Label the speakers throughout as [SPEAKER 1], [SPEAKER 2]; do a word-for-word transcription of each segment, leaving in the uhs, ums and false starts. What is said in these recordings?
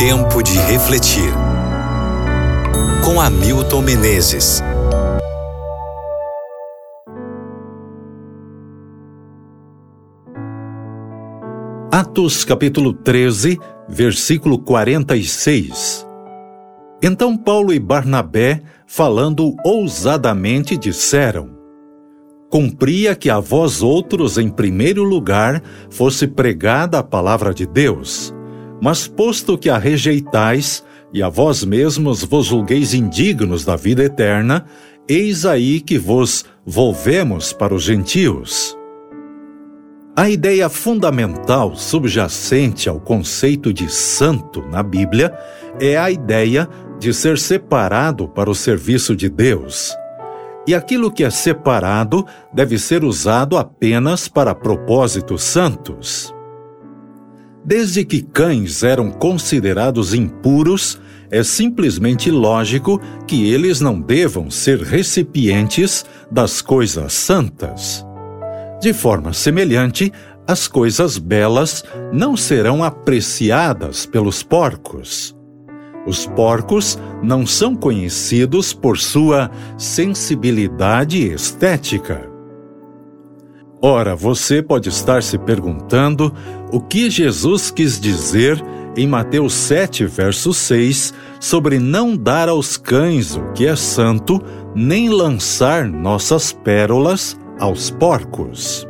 [SPEAKER 1] Tempo de refletir. Com Hamilton Menezes.
[SPEAKER 2] Atos capítulo treze, versículo quarenta e seis. Então Paulo e Barnabé, falando ousadamente, disseram: Cumpria que a vós outros, em primeiro lugar, fosse pregada a palavra de Deus. Mas posto que a rejeitais, e a vós mesmos vos julgueis indignos da vida eterna, eis aí que vos volvemos para os gentios. A ideia fundamental subjacente ao conceito de santo na Bíblia é a ideia de ser separado para o serviço de Deus. E aquilo que é separado deve ser usado apenas para propósitos santos. Desde que cães eram considerados impuros, é simplesmente lógico que eles não devam ser recipientes das coisas santas. De forma semelhante, as coisas belas não serão apreciadas pelos porcos. Os porcos não são conhecidos por sua sensibilidade estética. Ora, você pode estar se perguntando o que Jesus quis dizer em Mateus sete, verso seis, sobre não dar aos cães o que é santo, nem lançar nossas pérolas aos porcos.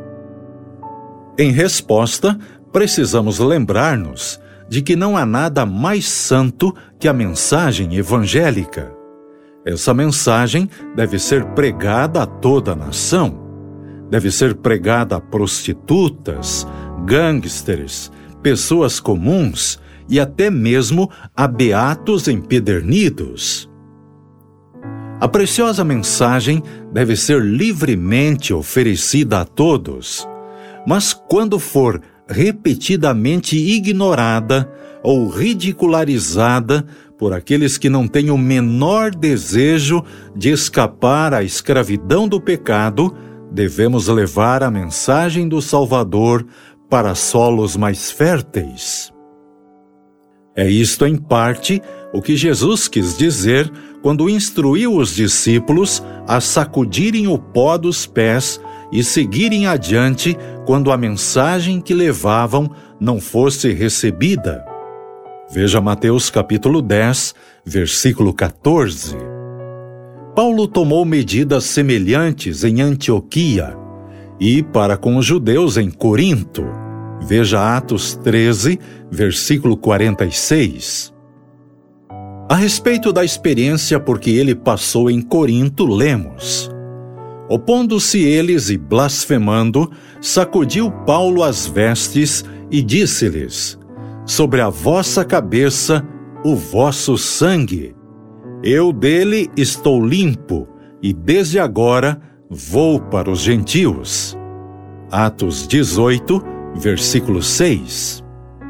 [SPEAKER 2] Em resposta, precisamos lembrar-nos de que não há nada mais santo que a mensagem evangélica. Essa mensagem deve ser pregada a toda a nação. Deve ser pregada a prostitutas, gangsters, pessoas comuns e até mesmo a beatos empedernidos. A preciosa mensagem deve ser livremente oferecida a todos, mas quando for repetidamente ignorada ou ridicularizada por aqueles que não têm o menor desejo de escapar à escravidão do pecado, devemos levar a mensagem do Salvador para solos mais férteis. É isto, em parte, o que Jesus quis dizer quando instruiu os discípulos a sacudirem o pó dos pés e seguirem adiante quando a mensagem que levavam não fosse recebida. Veja Mateus capítulo dez, versículo catorze. Paulo tomou medidas semelhantes em Antioquia e para com os judeus em Corinto. Veja Atos treze, versículo quarenta e seis. A respeito da experiência por que ele passou em Corinto, lemos: Opondo-se eles e blasfemando, sacudiu Paulo as vestes e disse-lhes: Sobre a vossa cabeça o vosso sangue. Eu dele estou limpo, e desde agora vou para os gentios. Atos dezoito, versículo seis.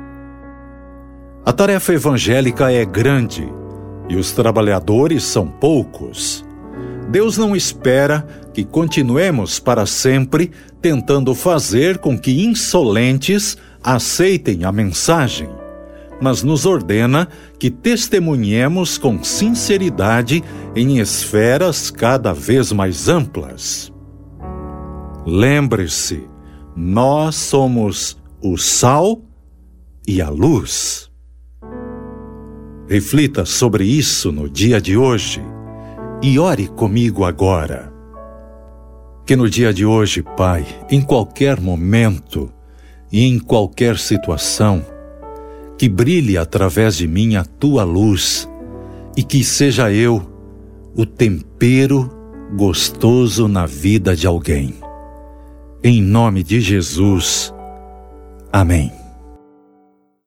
[SPEAKER 2] A tarefa evangélica é grande, e os trabalhadores são poucos. Deus não espera que continuemos para sempre tentando fazer com que insolentes aceitem a mensagem, mas nos ordena que testemunhemos com sinceridade em esferas cada vez mais amplas. Lembre-se, nós somos o sal e a luz. Reflita sobre isso no dia de hoje e ore comigo agora. Que no dia de hoje, Pai, em qualquer momento e em qualquer situação, que brilhe através de mim a Tua luz e que seja eu o tempero gostoso na vida de alguém. Em nome de Jesus. Amém.